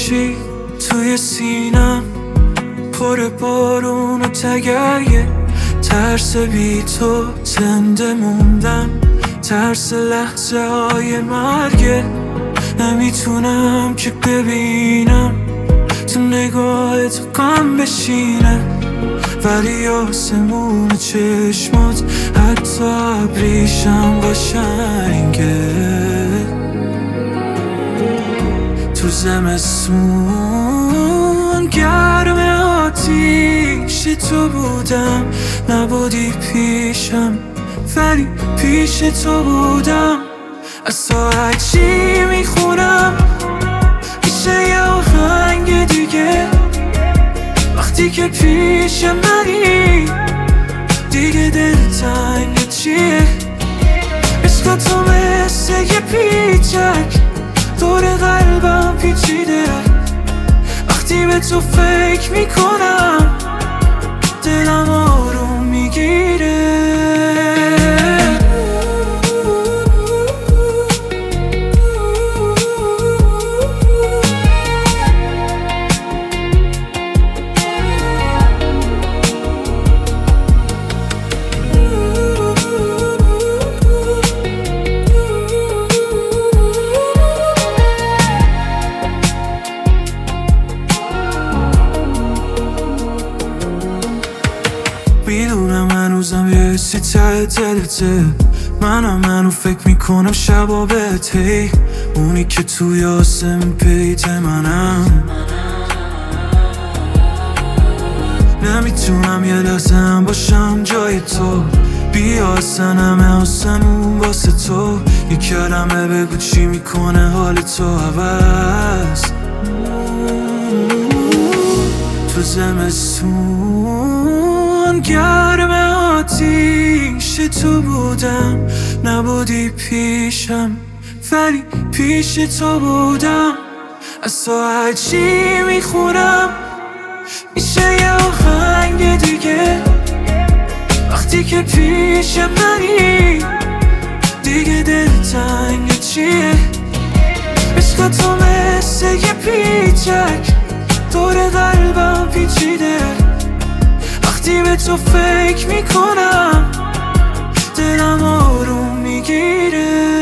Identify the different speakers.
Speaker 1: باشی توی سینم، پر بارون و تگرگه، ترس بی تو زنده موندم، ترس لحظه های مرگه. نمیتونم که ببینم تو نگاهت غم بشینه، ولی آسمون چشمات حتی ابریشم قشنگه. تو زمستون گرم آتیش تو بودم، نبودی پیشم ولی پیش تو بودم. از تو هرچی میخونم میشه یه آهنگ دیگه، وقتی که پیش منی دیگه دلتنگ چیه؟ عشق تو مثل یه پیچک دور قلبم پیچیده، وقتی به تو فکر میکنم دلم آروم میگیره. میدونم هنوزم یه حسی ته دلته، منو فکر میکنم شبا بهت، اونی که توی آسمون پیت منم. نمیتونم یه لحظه هم باشم جای تو، بیا اصلا همه آسمون واسه تو. یه کلمه بگو چی میکنه حال تو عوض. تو زمستون گرم آتیش تو بودم، نبودی پیشم ولی پیش تو بودم. از تو هرچی میخونم میشه یه آهنگ دیگه، وقتی که پیش منی دیگه دلتنگ چیه؟ عشق تو مثل یه پیچک دور قلبم پیچیده، وقتی به تو فکر میکنم دلم آروم میگیره.